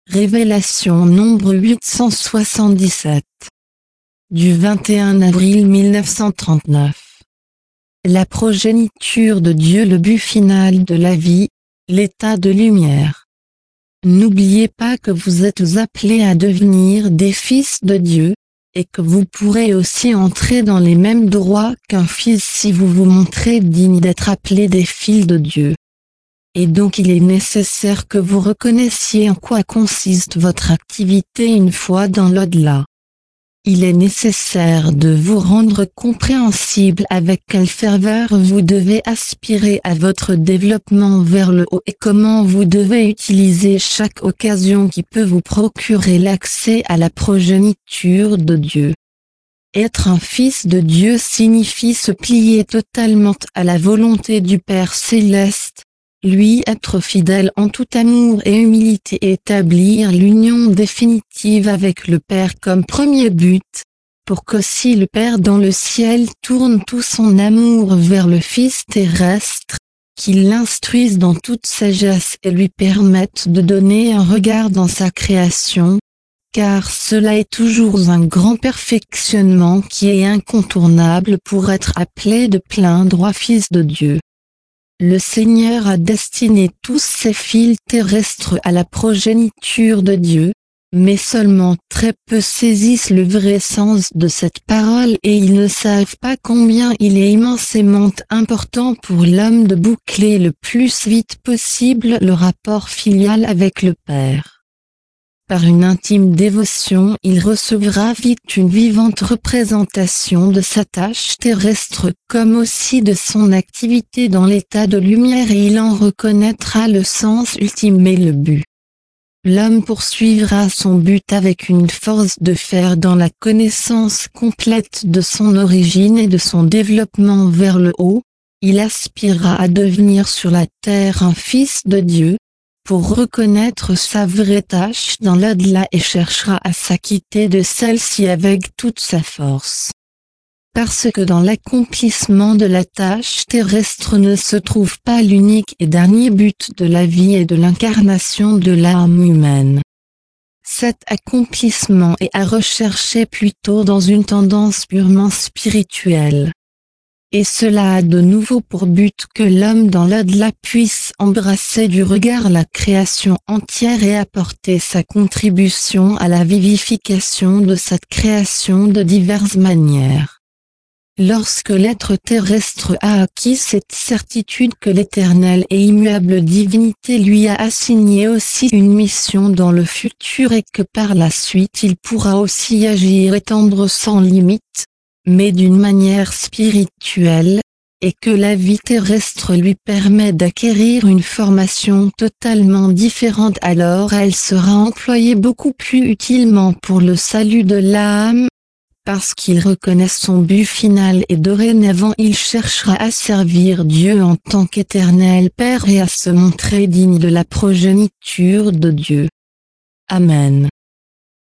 Révélation nombre 877. Du 21 avril 1939. La progéniture de Dieu, le but final de la vie, l'état de lumière. N'oubliez pas que vous êtes appelés à devenir des fils de Dieu, et que vous pourrez aussi entrer dans les mêmes droits qu'un fils si vous vous montrez digne d'être appelés des fils de Dieu. Et donc il est nécessaire que vous reconnaissiez en quoi consiste votre activité une fois dans l'au-delà. Il est nécessaire de vous rendre compréhensible avec quelle ferveur vous devez aspirer à votre développement vers le haut et comment vous devez utiliser chaque occasion qui peut vous procurer l'accès à la progéniture de Dieu. Être un fils de Dieu signifie se plier totalement à la volonté du Père Céleste, lui être fidèle en tout amour et humilité et établir l'union définitive avec le Père comme premier but, pour que si le Père dans le ciel tourne tout son amour vers le Fils terrestre, qu'il l'instruise dans toute sagesse et lui permette de donner un regard dans sa création, car cela est toujours un grand perfectionnement qui est incontournable pour être appelé de plein droit fils de Dieu. Le Seigneur a destiné tous ses fils terrestres à la progéniture de Dieu, mais seulement très peu saisissent le vrai sens de cette parole et ils ne savent pas combien il est immensément important pour l'homme de boucler le plus vite possible le rapport filial avec le Père. Par une intime dévotion, il recevra vite une vivante représentation de sa tâche terrestre comme aussi de son activité dans l'état de lumière et il en reconnaîtra le sens ultime et le but. L'homme poursuivra son but avec une force de fer dans la connaissance complète de son origine et de son développement vers le haut. Il aspirera à devenir sur la terre un fils de Dieu, pour reconnaître sa vraie tâche dans l'au-delà et cherchera à s'acquitter de celle-ci avec toute sa force. Parce que dans l'accomplissement de la tâche terrestre ne se trouve pas l'unique et dernier but de la vie et de l'incarnation de l'âme humaine. Cet accomplissement est à rechercher plutôt dans une tendance purement spirituelle. Et cela a de nouveau pour but que l'homme dans l'au-delà puisse embrasser du regard la création entière et apporter sa contribution à la vivification de cette création de diverses manières. Lorsque l'être terrestre a acquis cette certitude que l'éternelle et immuable divinité lui a assigné aussi une mission dans le futur et que par la suite il pourra aussi agir et tendre sans limite, mais d'une manière spirituelle, et que la vie terrestre lui permet d'acquérir une formation totalement différente, alors elle sera employée beaucoup plus utilement pour le salut de l'âme, parce qu'il reconnaît son but final et dorénavant il cherchera à servir Dieu en tant qu'éternel Père et à se montrer digne de la progéniture de Dieu. Amen.